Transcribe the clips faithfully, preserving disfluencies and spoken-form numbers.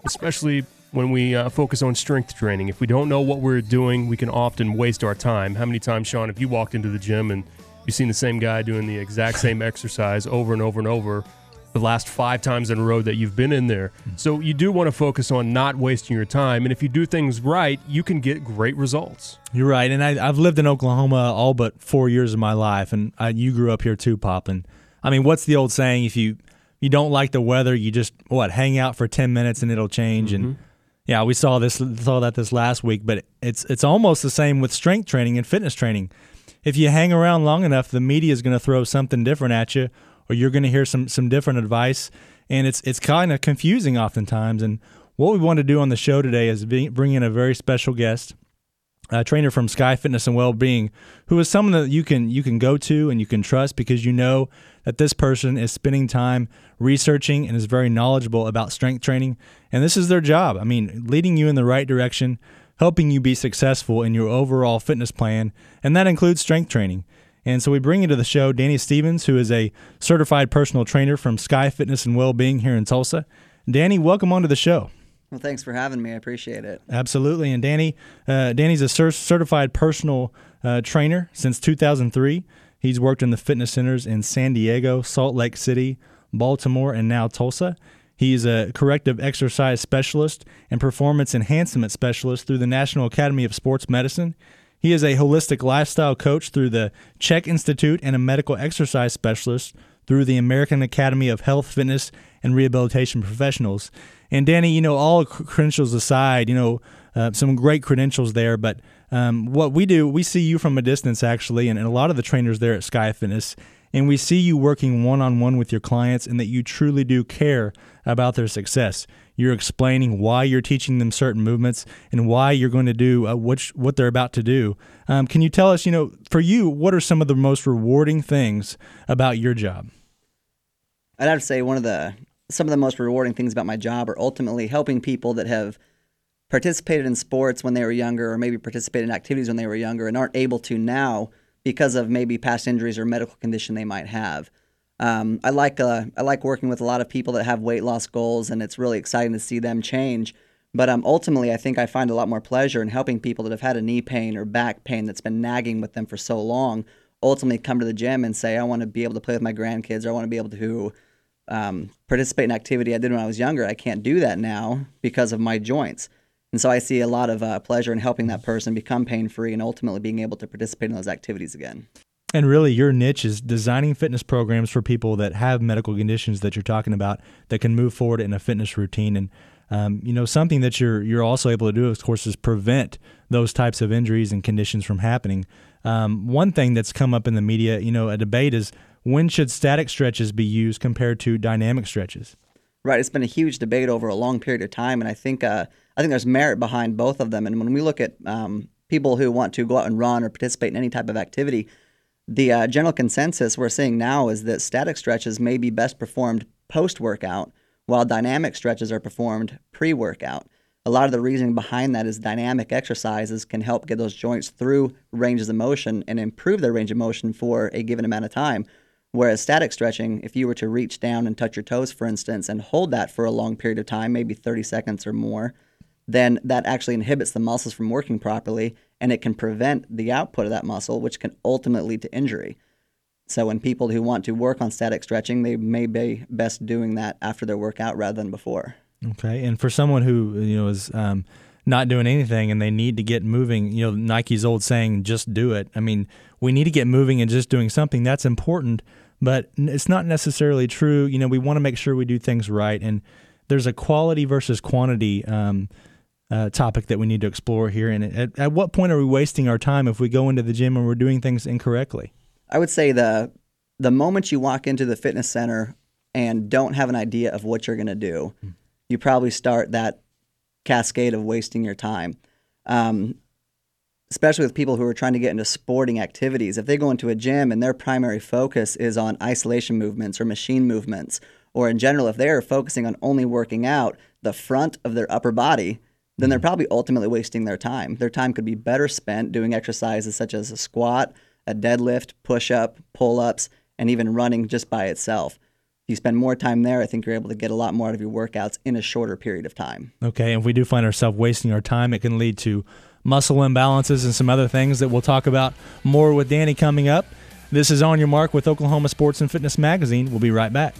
especially when we uh, focus on strength training. If we don't know what we're doing, we can often waste our time. How many times, Sean, if you walked into the gym and you've seen the same guy doing the exact same exercise over and over and over the last five times in a row that you've been in there? So you do want to focus on not wasting your time, and if you do things right, you can get great results. You're right, and I, I've lived in Oklahoma all but four years of my life, and I, you grew up here too, Pop. And I mean, what's the old saying? If you you don't like the weather, you just what hang out for ten minutes and it'll change. Mm-hmm. And yeah, we saw this saw that this last week, but it's it's almost the same with strength training and fitness training. If you hang around long enough, the media is going to throw something different at you, or you're going to hear some some different advice, and it's it's kind of confusing oftentimes. And what we want to do on the show today is be, bring in a very special guest, a trainer from Sky Fitness and Wellbeing, who is someone that you can you can go to and you can trust, because you know that this person is spending time researching and is very knowledgeable about strength training, and this is their job. I mean, leading you in the right direction, helping you be successful in your overall fitness plan, and that includes strength training. And so we bring into the show Danny Stevens, who is a certified personal trainer from Sky Fitness and Wellbeing here in Tulsa. Danny, welcome onto the show. Well, thanks for having me. I appreciate it. Absolutely. And Danny, uh, Danny's a cer- certified personal uh, trainer since two thousand three. He's worked in the fitness centers in San Diego, Salt Lake City, Baltimore, and now Tulsa. He's a corrective exercise specialist and performance enhancement specialist through the National Academy of Sports Medicine. He is a holistic lifestyle coach through the Czech Institute and a medical exercise specialist through the American Academy of Health, Fitness, and Rehabilitation Professionals. And Danny, you know, all credentials aside, you know, uh, some great credentials there, but um, what we do, we see you from a distance actually, and, and a lot of the trainers there at Sky Fitness, and we see you working one-on-one with your clients and that you truly do care about their success. You're explaining why you're teaching them certain movements and why you're going to do uh, which, what they're about to do. Um, can you tell us, you know, for you, what are some of the most rewarding things about your job? I'd have to say one of the some of the most rewarding things about my job are ultimately helping people that have participated in sports when they were younger, or maybe participated in activities when they were younger and aren't able to now because of maybe past injuries or medical condition they might have. Um, I like uh, I like working with a lot of people that have weight loss goals, and it's really exciting to see them change. But um, ultimately, I think I find a lot more pleasure in helping people that have had a knee pain or back pain that's been nagging with them for so long, ultimately come to the gym and say, I want to be able to play with my grandkids, or I want to be able to um, participate in activity I did when I was younger. I can't do that now because of my joints. And so I see a lot of uh, pleasure in helping that person become pain-free and ultimately being able to participate in those activities again. And really, your niche is designing fitness programs for people that have medical conditions that you're talking about that can move forward in a fitness routine. And um, you know, something that you're you're also able to do, of course, is prevent those types of injuries and conditions from happening. Um, one thing that's come up in the media, you know, a debate is when should static stretches be used compared to dynamic stretches? Right. It's been a huge debate over a long period of time, and I think uh, I think there's merit behind both of them. And when we look at um, people who want to go out and run or participate in any type of activity, the uh, general consensus we're seeing now is that static stretches may be best performed post-workout, while dynamic stretches are performed pre-workout. A lot of the reasoning behind that is dynamic exercises can help get those joints through ranges of motion and improve their range of motion for a given amount of time. Whereas static stretching, if you were to reach down and touch your toes, for instance, and hold that for a long period of time, maybe thirty seconds or more, then that actually inhibits the muscles from working properly, and it can prevent the output of that muscle, which can ultimately lead to injury. So when people who want to work on static stretching, they may be best doing that after their workout rather than before. Okay, and for someone who you know is um, not doing anything and they need to get moving, you know, Nike's old saying, just do it. I mean, we need to get moving and just doing something. That's important, but it's not necessarily true. You know, we want to make sure we do things right, and there's a quality versus quantity um, uh, topic that we need to explore here. And at, at what point are we wasting our time if we go into the gym and we're doing things incorrectly? I would say the the moment you walk into the fitness center and don't have an idea of what you're going to do, mm. you probably start that cascade of wasting your time. Um, especially with people who are trying to get into sporting activities. If they go into a gym and their primary focus is on isolation movements or machine movements, or in general, if they are focusing on only working out the front of their upper body, then they're probably ultimately wasting their time. Their time could be better spent doing exercises such as a squat, a deadlift, push-up, pull-ups, and even running just by itself. you spend more time there, I think you're able to get a lot more out of your workouts in a shorter period of time. Okay, and if we do find ourselves wasting our time, it can lead to muscle imbalances and some other things that we'll talk about more with Danny coming up. This is On Your Mark with Oklahoma Sports and Fitness Magazine. We'll be right back.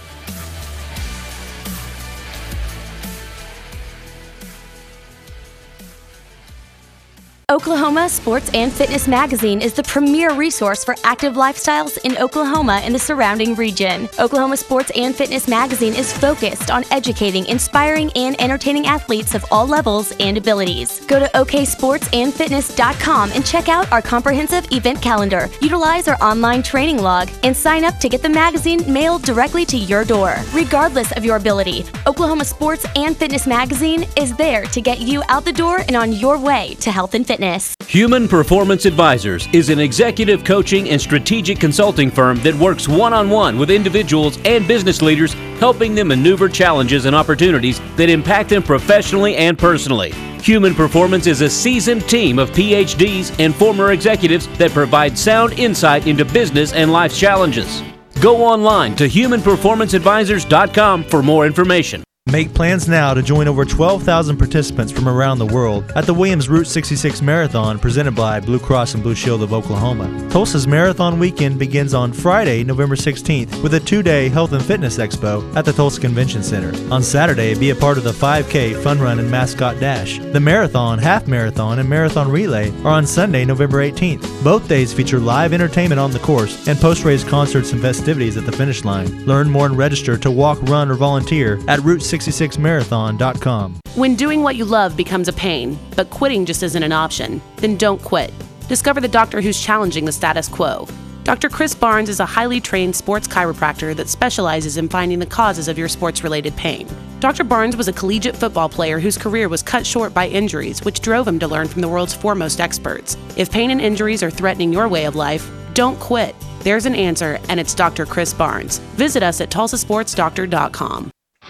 Oklahoma Sports and Fitness Magazine is the premier resource for active lifestyles in Oklahoma and the surrounding region. Oklahoma Sports and Fitness Magazine is focused on educating, inspiring, and entertaining athletes of all levels and abilities. Go to o k sports and fitness dot com and check out our comprehensive event calendar. Utilize our online training log and sign up to get the magazine mailed directly to your door. Regardless of your ability, Oklahoma Sports and Fitness Magazine is there to get you out the door and on your way to health and fitness. Human Performance Advisors is an executive coaching and strategic consulting firm that works one-on-one with individuals and business leaders, helping them maneuver challenges and opportunities that impact them professionally and personally. Human Performance is a seasoned team of P H Ds and former executives that provide sound insight into business and life challenges. Go online to human performance advisors dot com for more information. Make plans now to join over twelve thousand participants from around the world at the Williams Route sixty-six Marathon presented by Blue Cross and Blue Shield of Oklahoma. Tulsa's Marathon Weekend begins on Friday, November sixteenth with a two-day health and fitness expo at the Tulsa Convention Center. On Saturday, be a part of the five K Fun Run and Mascot Dash. The Marathon, Half Marathon, and Marathon Relay are on Sunday, November eighteenth. Both days feature live entertainment on the course and post-race concerts and festivities at the finish line. Learn more and register to walk, run, or volunteer at Route sixty-six marathon dot com. When doing what you love becomes a pain, but quitting just isn't an option, then don't quit. Discover the doctor who's challenging the status quo. Doctor Chris Barnes is a highly trained sports chiropractor that specializes in finding the causes of your sports-related pain. Doctor Barnes was a collegiate football player whose career was cut short by injuries, which drove him to learn from the world's foremost experts. If pain and injuries are threatening your way of life, don't quit. There's an answer, and it's Doctor Chris Barnes. Visit us at tulsa sports doctor dot com.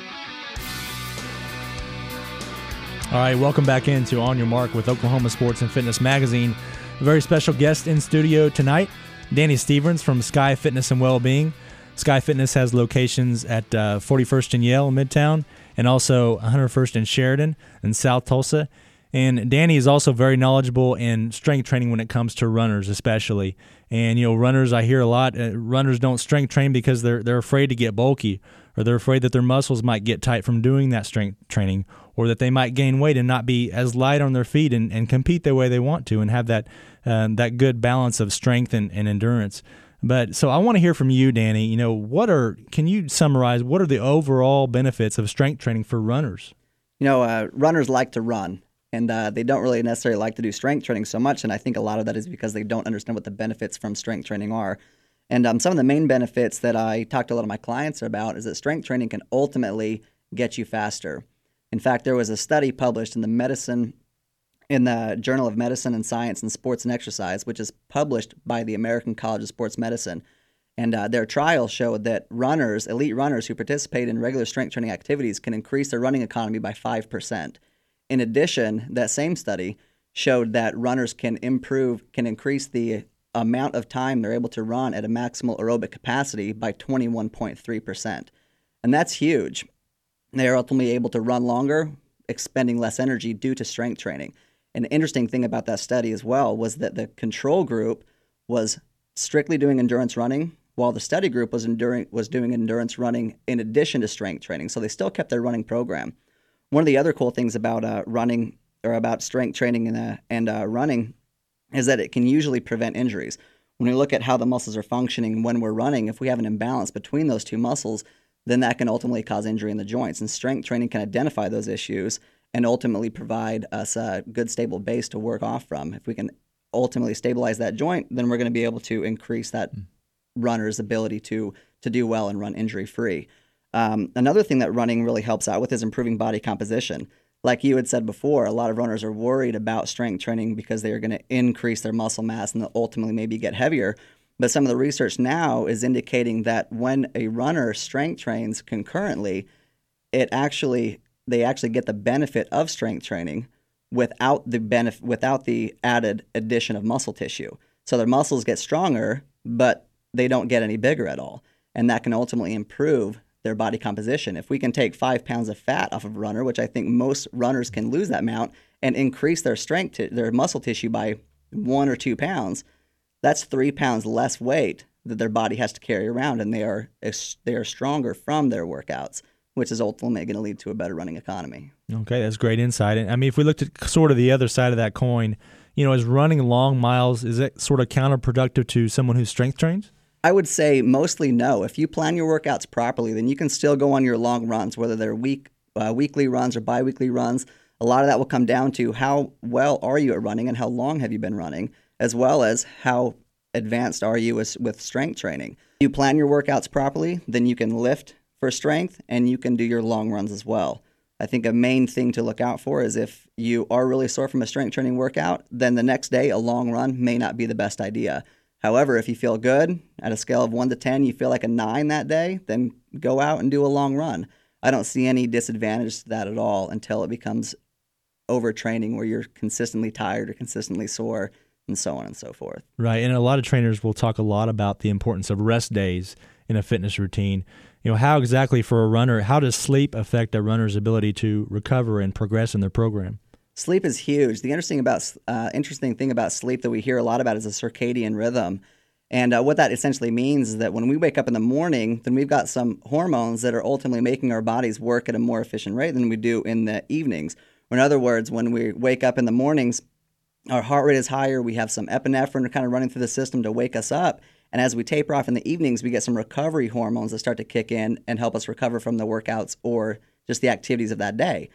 All right, welcome back into On Your Mark with Oklahoma Sports and Fitness Magazine. A very special guest in studio tonight, Danny Stevens from Sky Fitness and Wellbeing. Sky Fitness has locations at uh, forty-first and Yale in Midtown and also one hundred first and Sheridan in South Tulsa. And Danny is also very knowledgeable in strength training when it comes to runners especially. And, you know, runners, I hear a lot, uh, runners don't strength train because they're they're afraid to get bulky, or they're afraid that their muscles might get tight from doing that strength training, or that they might gain weight and not be as light on their feet and, and compete the way they want to and have that um, that good balance of strength and, and endurance. But so I want to hear from you, Danny. You know, what are can you summarize what are the overall benefits of strength training for runners? You know, uh, runners like to run, and uh, they don't really necessarily like to do strength training so much. And I think a lot of that is because they don't understand what the benefits from strength training are. And um, some of the main benefits that I talk to a lot of my clients about is that strength training can ultimately get you faster. In fact, there was a study published in the medicine, in the Journal of Medicine and Science and Sports and Exercise, which is published by the American College of Sports Medicine. And uh, their trial showed that runners, elite runners who participate in regular strength training activities can increase their running economy by five percent. In addition, that same study showed that runners can improve, can increase the amount of time they're able to run at a maximal aerobic capacity by twenty-one point three percent. And that's huge. They are ultimately able to run longer, expending less energy due to strength training. An interesting thing about that study as well was that the control group was strictly doing endurance running, while the study group was enduring was doing endurance running in addition to strength training. So they still kept their running program. One of the other cool things about uh, running or about strength training and, uh, and uh, running is that it can usually prevent injuries. When we look at how the muscles are functioning when we're running, if we have an imbalance between those two muscles, then that can ultimately cause injury in the joints. And strength training can identify those issues and ultimately provide us a good, stable base to work off from. If we can ultimately stabilize that joint, then we're going to be able to increase that mm. runner's ability to to do well and run injury-free. Um, another thing that running really helps out with is improving body composition. Like you had said before, a lot of runners are worried about strength training because they are going to increase their muscle mass and ultimately maybe get heavier. But some of the research now is indicating that when a runner strength trains concurrently, it actually they actually get the benefit of strength training without the benefit without the added addition of muscle tissue. So their muscles get stronger, but they don't get any bigger at all. and that can ultimately improve their body composition. If we can take five pounds of fat off of a runner, which I think most runners can lose that amount, and increase their strength, to, their muscle tissue by one or two pounds, that's three pounds less weight that their body has to carry around, and they are they are stronger from their workouts, which is ultimately going to lead to a better running economy. Okay, that's great insight. And I mean, if we looked at sort of the other side of that coin, you know, is running long miles, is it sort of counterproductive to someone who strength trains? I would say mostly no. If you plan your workouts properly, then you can still go on your long runs, whether they're week, uh, weekly runs or biweekly runs. A lot of that will come down to how well are you at running and how long have you been running, as well as how advanced are you with, with strength training. If you plan your workouts properly, then you can lift for strength and you can do your long runs as well. I think a main thing to look out for is if you are really sore from a strength training workout, then the next day a long run may not be the best idea. However, if you feel good, at a scale of one to ten, you feel like a nine that day, then go out and do a long run. I don't see any disadvantage to that at all until it becomes overtraining where you're consistently tired or consistently sore and so on and so forth. Right, and a lot of trainers will talk a lot about the importance of rest days in a fitness routine. You know, how exactly for a runner, how does sleep affect a runner's ability to recover and progress in their program? Sleep is huge. The interesting about uh, interesting thing about sleep that we hear a lot about is a circadian rhythm. And uh, what that essentially means is that when we wake up in the morning, then we've got some hormones that are ultimately making our bodies work at a more efficient rate than we do in the evenings. Or in other words, when we wake up in the mornings, our heart rate is higher, we have some epinephrine kind of running through the system to wake us up. And as we taper off in the evenings, we get some recovery hormones that start to kick in and help us recover from the workouts or just the activities of that day.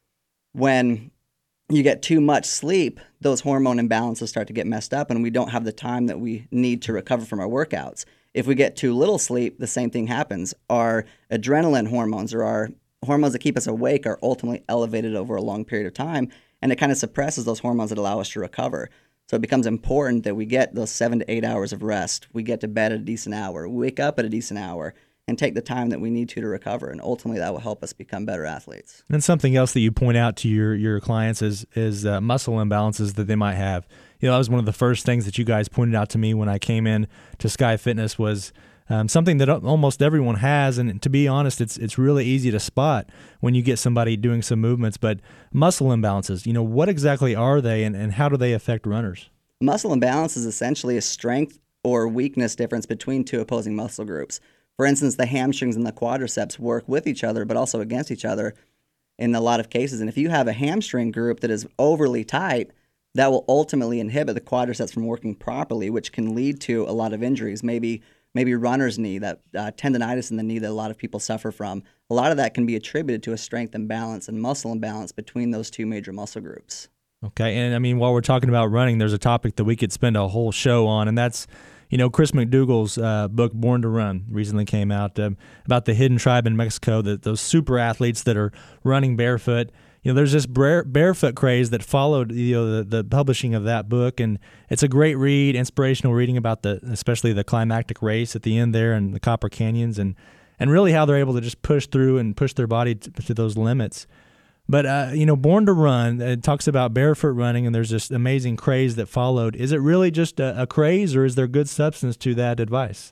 When you get too much sleep, those hormone imbalances start to get messed up and we don't have the time that we need to recover from our workouts. If we get too little sleep, the same thing happens. Our adrenaline hormones or our hormones that keep us awake are ultimately elevated over a long period of time, and it kind of suppresses those hormones that allow us to recover. So it becomes important that we get those seven to eight hours of rest. We get to bed at a decent hour. We wake up at a decent hour and take the time that we need to to recover. And ultimately, that will help us become better athletes. And something else that you point out to your, your clients is, is uh, muscle imbalances that they might have. You know, that was one of the first things that you guys pointed out to me when I came in to Sky Fitness was um, something that almost everyone has. And to be honest, it's it's really easy to spot when you get somebody doing some movements. But muscle imbalances, you know, what exactly are they and, and how do they affect runners? Muscle imbalance is essentially a strength or weakness difference between two opposing muscle groups. For instance, the hamstrings and the quadriceps work with each other, but also against each other in a lot of cases. And if you have a hamstring group that is overly tight, that will ultimately inhibit the quadriceps from working properly, which can lead to a lot of injuries. Maybe maybe runner's knee, that uh, tendonitis in the knee that a lot of people suffer from. A lot of that can be attributed to a strength imbalance and muscle imbalance between those two major muscle groups. Okay, and I mean, while we're talking about running, there's a topic that we could spend a whole show on, and that's, you know, Chris McDougall's uh, book, Born to Run, recently came out um, about the hidden tribe in Mexico, that those super athletes that are running barefoot. You know, there's this bare, barefoot craze that followed, you know, the, the publishing of that book, and it's a great read, inspirational reading about the, especially the climactic race at the end there and the Copper Canyons, and and really how they're able to just push through and push their body to, to those limits. But, uh, you know, Born to Run, it talks about barefoot running, and there's this amazing craze that followed. Is it really just a, a craze, or is there good substance to that advice?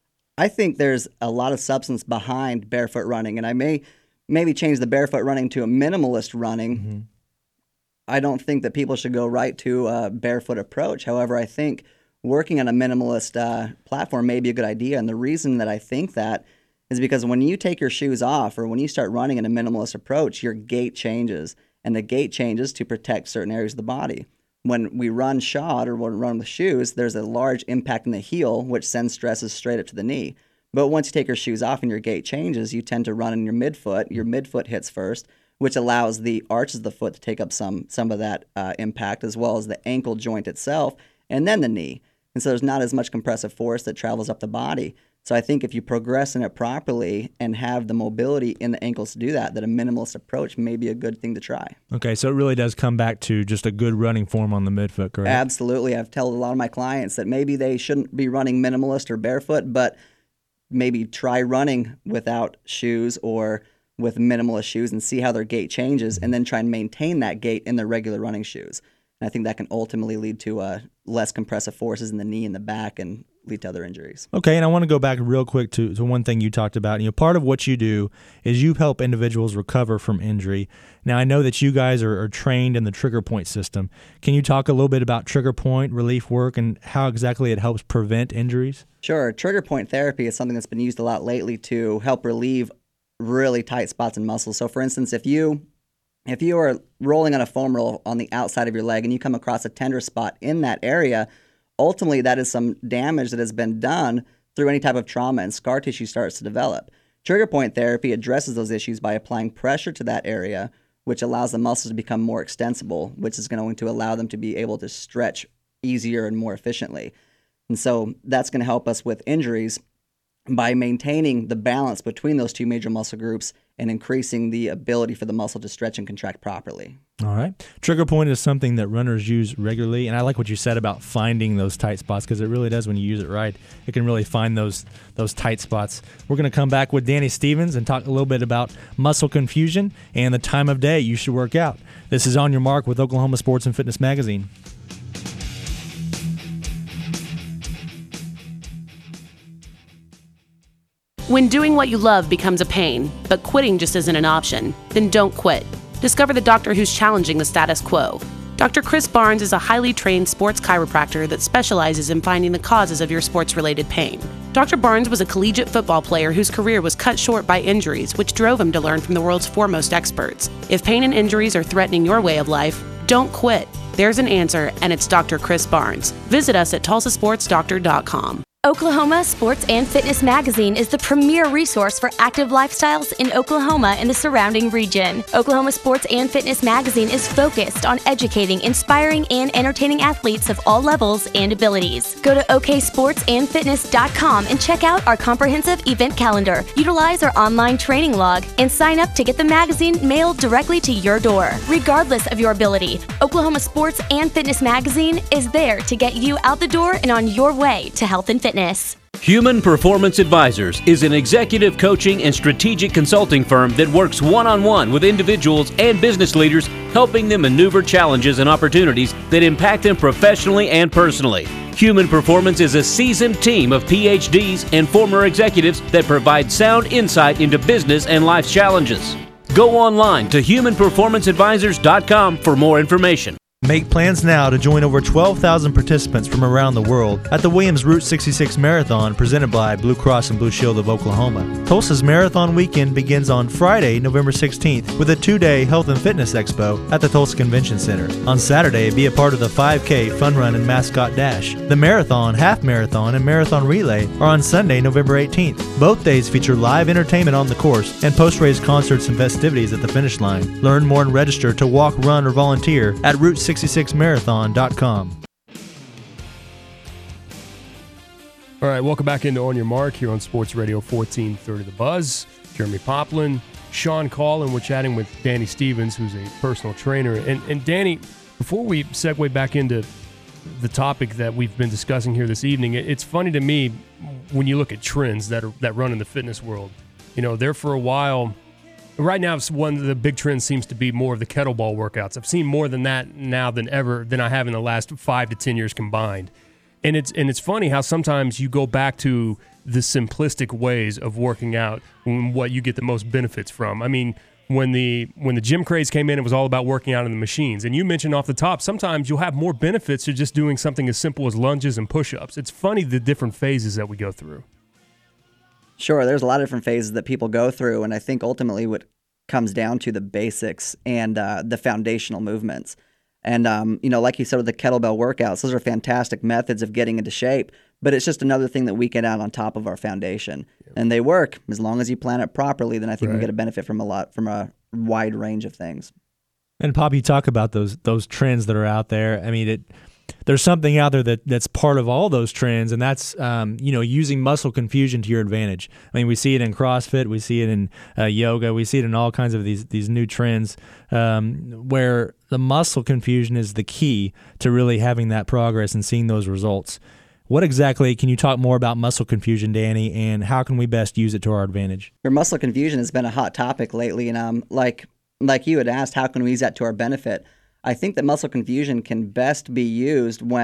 I think there's a lot of substance behind barefoot running, and I may maybe change the barefoot running to a minimalist running. Mm-hmm. I don't think that people should go right to a barefoot approach. However, I think working on a minimalist uh, platform may be a good idea, and the reason that I think that is because when you take your shoes off or when you start running in a minimalist approach, your gait changes, and the gait changes to protect certain areas of the body. When we run shod or when we run with shoes, there's a large impact in the heel, which sends stresses straight up to the knee. But once you take your shoes off and your gait changes, you tend to run in your midfoot. Your midfoot hits first, which allows the arches of the foot to take up some some of that uh, impact, as well as the ankle joint itself, and then the knee. And so there's not as much compressive force that travels up the body. So I think if you progress in it properly and have the mobility in the ankles to do that, that a minimalist approach may be a good thing to try. Okay, so it really does come back to just a good running form on the midfoot, correct? Absolutely. I've told a lot of my clients that maybe they shouldn't be running minimalist or barefoot, but maybe try running without shoes or with minimalist shoes and see how their gait changes, and then try and maintain that gait in their regular running shoes. And I think that can ultimately lead to a, less compressive forces in the knee and the back and lead to other injuries. Okay, and I want to go back real quick to, to one thing you talked about. You know, part of what you do is you help individuals recover from injury. Now, I know that you guys are, are trained in the trigger point system. Can you talk a little bit about trigger point relief work and how exactly it helps prevent injuries? Sure. Trigger point therapy is something that's been used a lot lately to help relieve really tight spots in muscles. So, for instance, if you if you are rolling on a foam roll on the outside of your leg and you come across a tender spot in that area, ultimately that is some damage that has been done through any type of trauma, and scar tissue starts to develop. Trigger point therapy addresses those issues by applying pressure to that area, which allows the muscles to become more extensible, which is going to allow them to be able to stretch easier and more efficiently. And so that's going to help us with injuries by maintaining the balance between those two major muscle groups and increasing the ability for the muscle to stretch and contract properly. All right. Trigger point is something that runners use regularly, and I like what you said about finding those tight spots, because it really does, when you use it right, it can really find those those tight spots. We're going to come back with Danny Stevens and talk a little bit about muscle confusion and the time of day you should work out. This is On Your Mark with Oklahoma Sports and Fitness Magazine. When doing what you love becomes a pain, but quitting just isn't an option, then don't quit. Discover the doctor who's challenging the status quo. Doctor Chris Barnes is a highly trained sports chiropractor that specializes in finding the causes of your sports-related pain. Doctor Barnes was a collegiate football player whose career was cut short by injuries, which drove him to learn from the world's foremost experts. If pain and injuries are threatening your way of life, don't quit. There's an answer, and it's Doctor Chris Barnes. Visit us at tulsa sports doctor dot com. Oklahoma Sports and Fitness Magazine is the premier resource for active lifestyles in Oklahoma and the surrounding region. Oklahoma Sports and Fitness Magazine is focused on educating, inspiring, and entertaining athletes of all levels and abilities. Go to o k sports and fitness dot com and check out our comprehensive event calendar. Utilize our online training log and sign up to get the magazine mailed directly to your door. Regardless of your ability, Oklahoma Sports and Fitness Magazine is there to get you out the door and on your way to health and fitness. Human Performance Advisors is an executive coaching and strategic consulting firm that works one-on-one with individuals and business leaders, helping them maneuver challenges and opportunities that impact them professionally and personally. Human Performance is a seasoned team of P H Ds and former executives that provide sound insight into business and life's challenges. Go online to human performance advisors dot com for more information. Make plans now to join over twelve thousand participants from around the world at the Williams Route sixty-six Marathon presented by Blue Cross and Blue Shield of Oklahoma. Tulsa's Marathon Weekend begins on Friday, November sixteenth with a two-day health and fitness expo at the Tulsa Convention Center. On Saturday, be a part of the five K Fun Run and Mascot Dash. The Marathon, Half Marathon, and Marathon Relay are on Sunday, November eighteenth. Both days feature live entertainment on the course and post-race concerts and festivities at the finish line. Learn more and register to walk, run, or volunteer at Route sixty-six marathon dot com. All right, welcome back into On Your Mark here on Sports Radio fourteen thirty The Buzz. Jeremy Poplin, Sean Call, and we're chatting with Danny Stevens, who's a personal trainer. And, and Danny, before we segue back into the topic that we've been discussing here this evening, it, it's funny to me when you look at trends that are, that run in the fitness world. You know, there for a while, right now, one of the big trends seems to be more of the kettlebell workouts. I've seen more than that now than ever than I have in the last five to ten years combined. And it's and it's funny how sometimes you go back to the simplistic ways of working out and what you get the most benefits from. I mean, when the when the gym craze came in, it was all about working out in the machines. And you mentioned off the top, sometimes you'll have more benefits to just doing something as simple as lunges and push-ups. It's funny the different phases that we go through. Sure, there's a lot of different phases that people go through, and I think ultimately what comes down to the basics and uh, the foundational movements. And, um, you know, like you said with the kettlebell workouts, those are fantastic methods of getting into shape, but it's just another thing that we get out on top of our foundation. Yeah. And they work. As long as you plan it properly, then I think right. we get a benefit from a lot, from a wide range of things. And, Pop, you talk about those those trends that are out there. I mean, it there's something out there that, that's part of all those trends, and that's um, you know, using muscle confusion to your advantage. I mean, we see it in CrossFit, we see it in uh, yoga, we see it in all kinds of these these new trends um, where the muscle confusion is the key to really having that progress and seeing those results. What exactly, can you talk more about muscle confusion, Danny, and how can we best use it to our advantage? Your muscle confusion has been a hot topic lately, and um, like like you had asked, how can we use that to our benefit? I think that muscle confusion can best be used when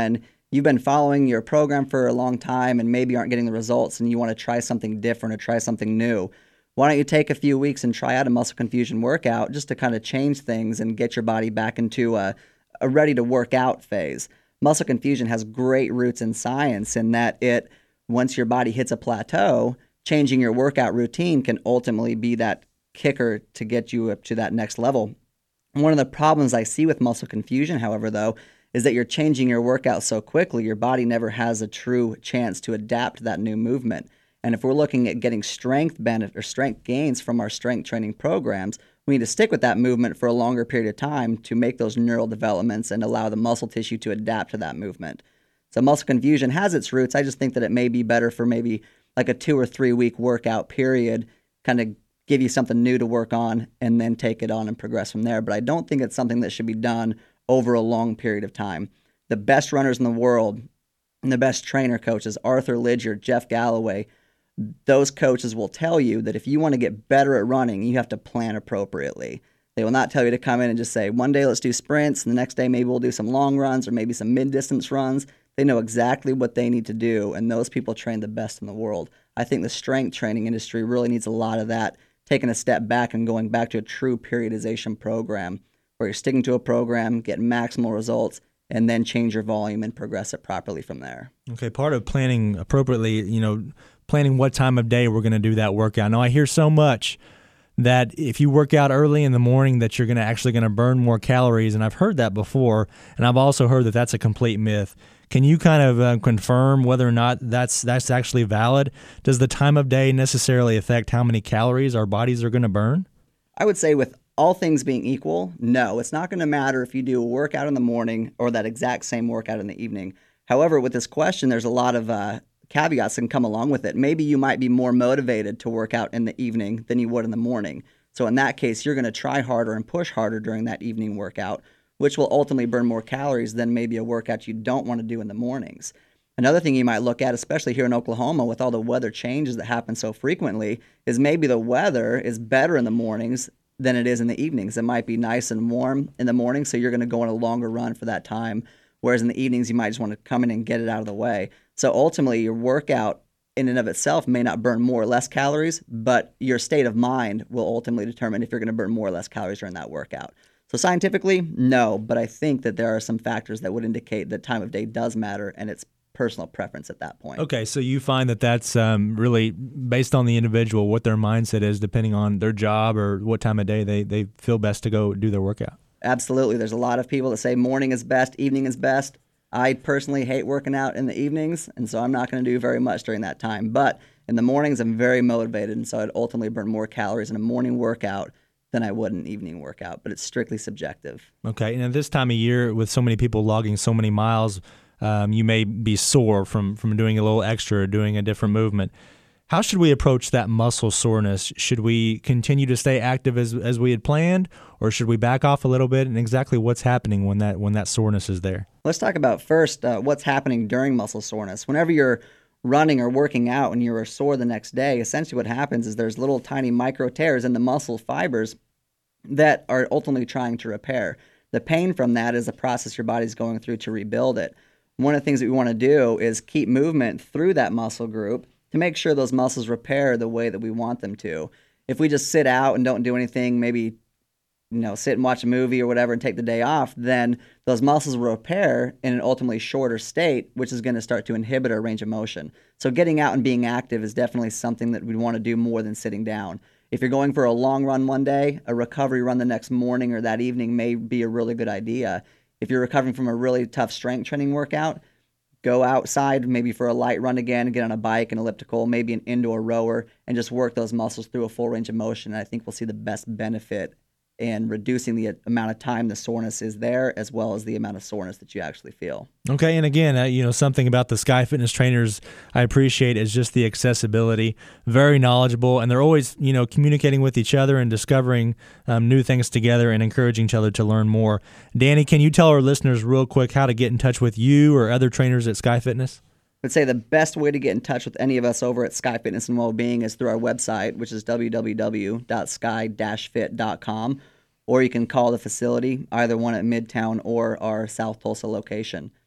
you've been following your program for a long time and maybe aren't getting the results and you want to try something different or try something new, why don't you take a few weeks and try out a muscle confusion workout just to kind of change things and get your body back into a, a ready to work out phase. Muscle confusion has great roots in science in that it, once your body hits a plateau, changing your workout routine can ultimately be that kicker to get you up to that next level. One of the problems I see with muscle confusion, however, though, is that you're changing your workout so quickly, your body never has a true chance to adapt to that new movement. And if we're looking at getting strength benefit or strength gains from our strength training programs, we need to stick with that movement for a longer period of time to make those neural developments and allow the muscle tissue to adapt to that movement. So muscle confusion has its roots. I just think that it may be better for maybe like a two or three week workout period, kind of give you something new to work on and then take it on and progress from there. But I don't think it's something that should be done over a long period of time. The best runners in the world and the best trainer coaches, Arthur Lidger, Jeff Galloway, those coaches will tell you that if you want to get better at running, you have to plan appropriately. They will not tell you to come in and just say, one day let's do sprints, and the next day maybe we'll do some long runs or maybe some mid-distance runs. They know exactly what they need to do, and those people train the best in the world. I think the strength training industry really needs a lot of that, taking a step back and going back to a true periodization program where you're sticking to a program, getting maximal results, and then change your volume and progress it properly from there. Okay, part of planning appropriately, you know, planning what time of day we're going to do that workout. Now, I hear so much that if you work out early in the morning that you're going to actually going to burn more calories, and I've heard that before, and I've also heard that that's a complete myth. Can you kind of uh, confirm whether or not that's that's actually valid? Does the time of day necessarily affect how many calories our bodies are going to burn? I would say with all things being equal, no. It's not going to matter if you do a workout in the morning or that exact same workout in the evening. However, with this question, there's a lot of uh, caveats that can come along with it. Maybe you might be more motivated to work out in the evening than you would in the morning. So in that case, you're going to try harder and push harder during that evening workout, which will ultimately burn more calories than maybe a workout you don't want to do in the mornings. Another thing you might look at, especially here in Oklahoma with all the weather changes that happen so frequently, is maybe the weather is better in the mornings than it is in the evenings. It might be nice and warm in the morning, so you're going to go on a longer run for that time, whereas in the evenings you might just want to come in and get it out of the way. So ultimately your workout in and of itself may not burn more or less calories, but your state of mind will ultimately determine if you're going to burn more or less calories during that workout. So scientifically, no, but I think that there are some factors that would indicate that time of day does matter, and it's personal preference at that point. Okay, so you find that that's um, really based on the individual, what their mindset is, depending on their job or what time of day they, they feel best to go do their workout. Absolutely. There's a lot of people that say morning is best, evening is best. I personally hate working out in the evenings, and so I'm not going to do very much during that time. But in the mornings, I'm very motivated, and so I'd ultimately burn more calories in a morning workout than I would an evening workout, but it's strictly subjective. Okay, and at this time of year, with so many people logging so many miles, um, you may be sore from, from doing a little extra or doing a different movement. How should we approach that muscle soreness? Should we continue to stay active as as we had planned, or should we back off a little bit? And exactly what's happening when that when that soreness is there? Let's talk about first uh, what's happening during muscle soreness. Whenever you're running or working out and you're sore the next day, essentially what happens is there's little tiny micro tears in the muscle fibers that are ultimately trying to repair. The pain from that is a process your body's going through to rebuild it. One of the things that we want to do is keep movement through that muscle group to make sure those muscles repair the way that we want them to. If we just sit out and don't do anything, maybe you know, sit and watch a movie or whatever and take the day off, then those muscles will repair in an ultimately shorter state, which is going to start to inhibit our range of motion. So getting out and being active is definitely something that we want to do more than sitting down. If you're going for a long run one day, a recovery run the next morning or that evening may be a really good idea. If you're recovering from a really tough strength training workout, go outside maybe for a light run again, get on a bike, an elliptical, maybe an indoor rower, and just work those muscles through a full range of motion. And I think we'll see the best benefit in reducing the amount of time the soreness is there, as well as the amount of soreness that you actually feel. Okay, and again, uh, you know, something about the Sky Fitness trainers I appreciate is just the accessibility. Very knowledgeable, and they're always, you know, communicating with each other and discovering um, new things together and encouraging each other to learn more. Danny, can you tell our listeners real quick how to get in touch with you or other trainers at Sky Fitness? I would say the best way to get in touch with any of us over at Sky Fitness and Wellbeing is through our website, which is w w w dot sky dash fit dot com, or you can call the facility, either one at Midtown or our South Tulsa location.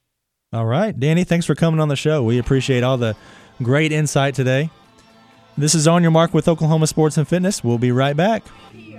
All right, Danny, thanks for coming on the show. We appreciate all the great insight today. This is On Your Mark with Oklahoma Sports and Fitness. We'll be right back.